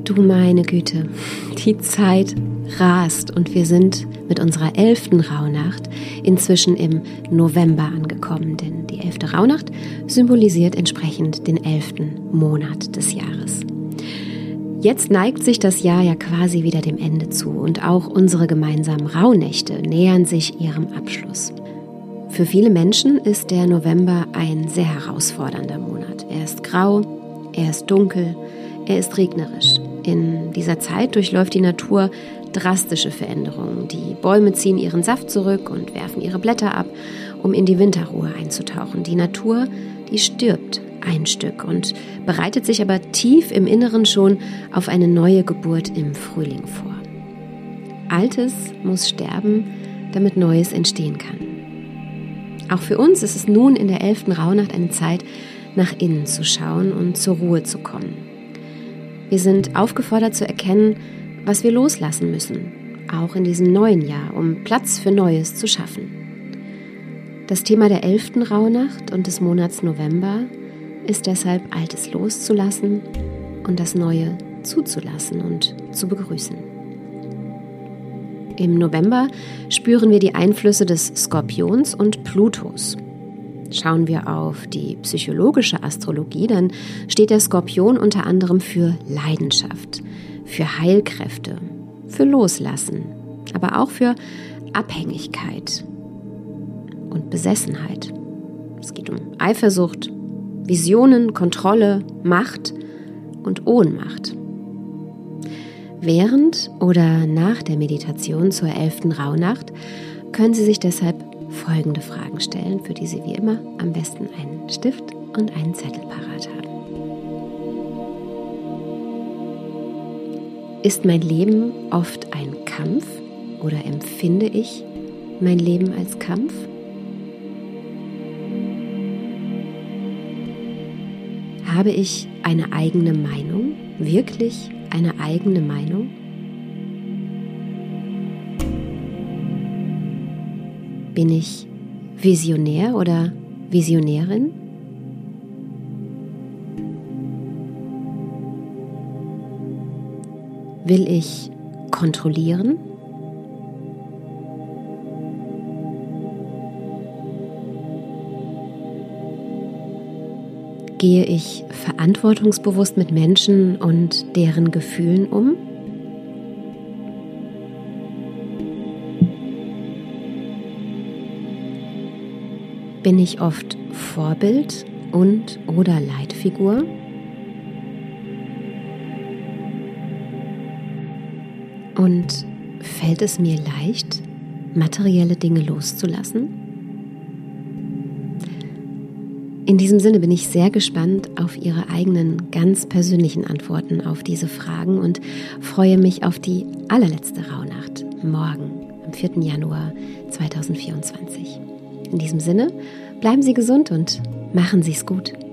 Du meine Güte, die Zeit rast und wir sind mit unserer 11. Rauhnacht inzwischen im November angekommen, denn die 11. Rauhnacht symbolisiert entsprechend den 11. Monat des Jahres. Jetzt neigt sich das Jahr ja quasi wieder dem Ende zu und auch unsere gemeinsamen Rauhnächte nähern sich ihrem Abschluss. Für viele Menschen ist der November ein sehr herausfordernder Monat. Er ist grau, er ist dunkel, er ist regnerisch. In dieser Zeit durchläuft die Natur drastische Veränderungen. Die Bäume ziehen ihren Saft zurück und werfen ihre Blätter ab, um in die Winterruhe einzutauchen. Die Natur, die stirbt ein Stück und bereitet sich aber tief im Inneren schon auf eine neue Geburt im Frühling vor. Altes muss sterben, damit Neues entstehen kann. Auch für uns ist es nun in der 11. Rauhnacht eine Zeit, nach innen zu schauen und zur Ruhe zu kommen. Wir sind aufgefordert zu erkennen, was wir loslassen müssen, auch in diesem neuen Jahr, um Platz für Neues zu schaffen. Das Thema der 11. Rauhnacht und des Monats November ist deshalb, Altes loszulassen und das Neue zuzulassen und zu begrüßen. Im November spüren wir die Einflüsse des Skorpions und Plutos. Schauen wir auf die psychologische Astrologie, dann steht der Skorpion unter anderem für Leidenschaft, für Heilkräfte, für Loslassen, aber auch für Abhängigkeit und Besessenheit. Es geht um Eifersucht, Visionen, Kontrolle, Macht und Ohnmacht. Während oder nach der Meditation zur 11. Rauhnacht können Sie sich deshalb folgende Fragen stellen, für die Sie wie immer am besten einen Stift und einen Zettel parat haben. Ist mein Leben oft ein Kampf oder empfinde ich mein Leben als Kampf? Habe ich eine eigene Meinung? Wirklich eine eigene Meinung? Bin ich Visionär oder Visionärin? Will ich kontrollieren? Gehe ich verantwortungsbewusst mit Menschen und deren Gefühlen um? Bin ich oft Vorbild und/oder Leitfigur? Und fällt es mir leicht, materielle Dinge loszulassen? In diesem Sinne bin ich sehr gespannt auf Ihre eigenen ganz persönlichen Antworten auf diese Fragen und freue mich auf die allerletzte Rauhnacht morgen, am 4. Januar 2024. In diesem Sinne, bleiben Sie gesund und machen Sie es gut.